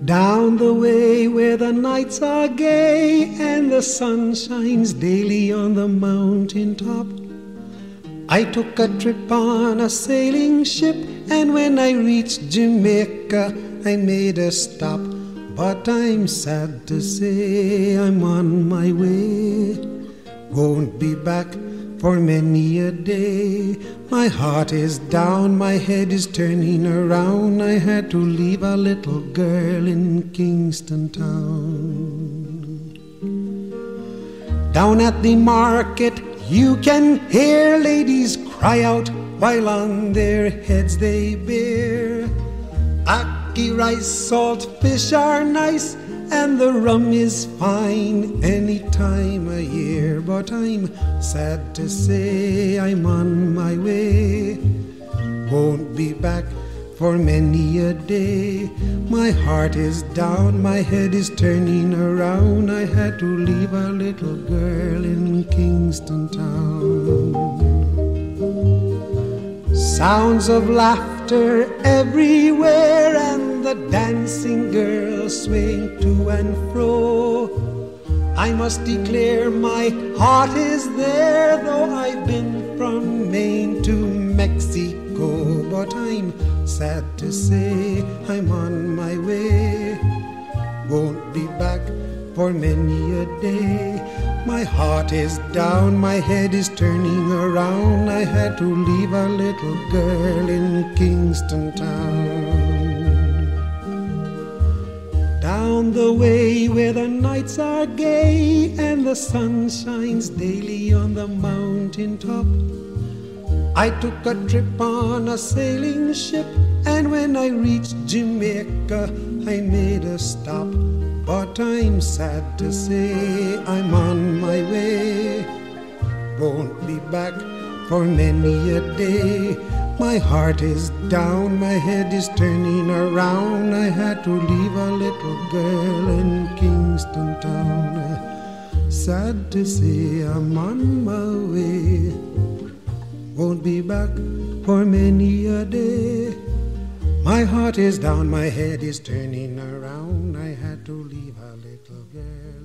Down the way where the nights are gay and the sun shines daily on the mountain top, I took a trip on a sailing ship, and when I reached Jamaica I made a stop. But I'm sad to say I'm on my way, won't be back for many a day. My heart is down, my head is turning around. I had to leave a little girl in Kingston Town. Down at the market you can hear ladies cry out while on their heads they bear. Ackee rice, salt fish are nice, and the rum is fine any time of year. But I'm sad to say I'm on my way, won't be back for many a day. My heart is down, my head is turning around. I had to leave a little girl in Kingston Town. Sounds of laughter everywhere, and the dancing girls swaying to and fro. I must declare my heart is there, though I've been from Maine to Mexico. But I'm sad to say I'm on my way, won't be back for many a day. My heart is down, my head is turning around. I had to leave a little girl in Kingston Town. Down the way where the nights are gay and the sun shines daily on the mountain top, I took a trip on a sailing ship, and when I reached Jamaica I made a stop. But I'm sad to say I'm on my way, won't be back for many a day. My heart is down, my head is turning around. I had to leave a little girl in Kingston Town. Sad to say I'm on my way, won't be back for many a day. My heart is down, my head is turning around. I had to leave a little girl.